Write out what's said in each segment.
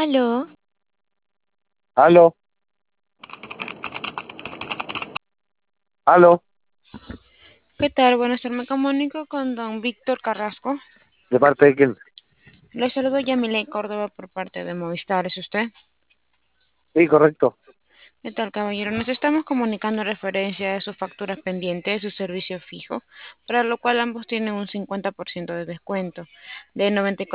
Aló, Aló, aló, ¿qué tal? Buenas tardes, me comunico con don Víctor Carrasco. ¿de parte de quién? Le saludo Yamile Córdoba por parte de Movistar, ¿es usted? Sí, correcto. ¿Qué tal, caballero? Nos estamos comunicando en referencia a sus facturas pendientes de su servicio fijo, para lo cual ambos tienen un 50% de descuento, de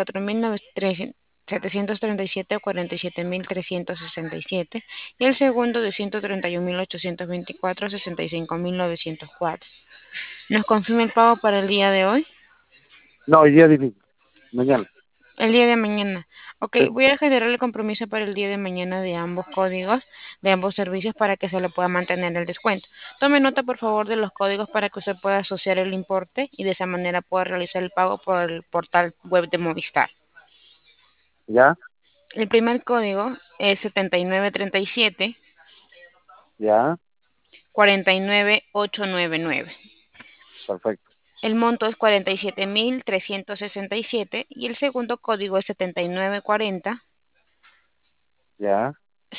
94.737 a 47.367, y el segundo de 131.824 a 65.904. ¿Nos confirma el pago para el día de hoy? No, hoy día difícil. Mañana. El día de mañana. Ok, Sí, voy a generar el compromiso para el día de mañana de ambos códigos, de ambos servicios para que se le pueda mantener el descuento. Tome nota, por favor, de los códigos para que usted pueda asociar el importe y de esa manera pueda realizar el pago por el portal web de Movistar. ya, El primer código es 7937 ya, 49899. perfecto. El monto es 47.367 y el segundo código es 7940 Ya,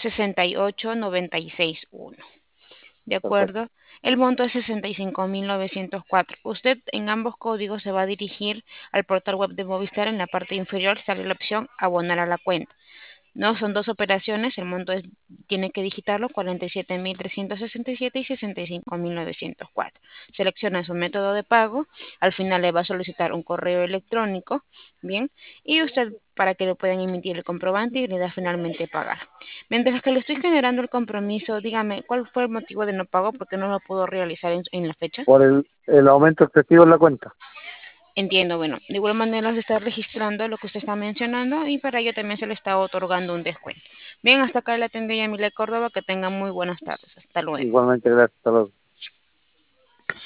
68961. ¿De perfecto. acuerdo? El monto es 65.904. Usted en ambos códigos se va a dirigir al portal web de Movistar. En la parte inferior sale la opción abonar a la cuenta. No, son dos operaciones, el monto es, tiene que digitarlo, 47.367 y 65.904. Selecciona su método de pago, al final le va a solicitar un correo electrónico, bien, y usted para que le puedan emitir el comprobante y le da finalmente pagar. Mientras que le estoy generando el compromiso, dígame, ¿cuál fue el motivo de no pago? ¿Por qué no lo pudo realizar en la fecha? Por el aumento excesivo en la cuenta. Entiendo, bueno, de igual manera se está registrando lo que usted está mencionando y para ello también se le está otorgando un descuento. Bien, hasta acá le atendió Yamile Córdoba, que tenga muy buenas tardes. Hasta luego. Igualmente, gracias. Hasta luego.